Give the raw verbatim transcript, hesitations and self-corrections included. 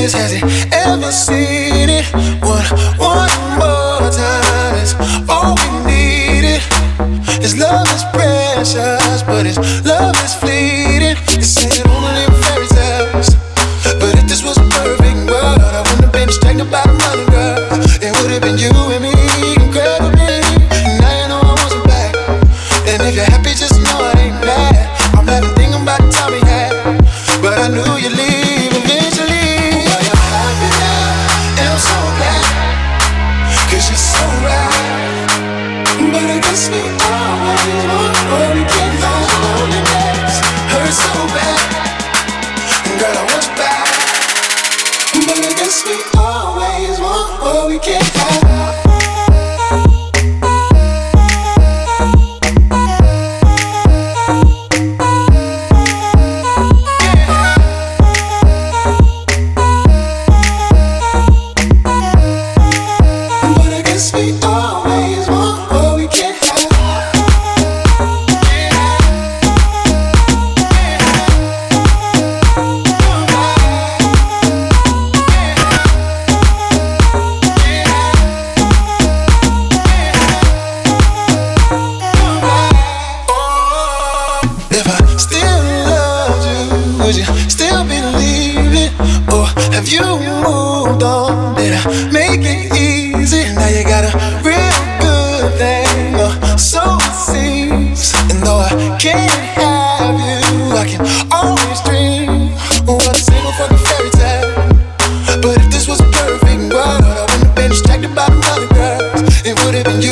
Has he ever seen it? One, one more time is all we needed. His love is precious, but his love is fleeting. They say it only in fairy tales, but if this was a perfect world, I wouldn't have been distracted by the mother girl. It would have been you and me, incredibly. Now you know I wasn't back, and if you're happy, just know I ain't mad. I'm having thinking about the time we had, but I knew you'd leave eventually. Cause you're so right, but I guess we always want what we can't find. Loneliness hurts so bad, girl, I want you back. But I guess we always want what we can't have. Would you still believe it? Or have you moved on? Did I make it easy? Now you got a real good thing, or so it seems. And though I can't have you, I can always dream. What a single fucking fairy tale. But if this was a perfect world, I wouldn't have been distracted by the other girls. It would have been you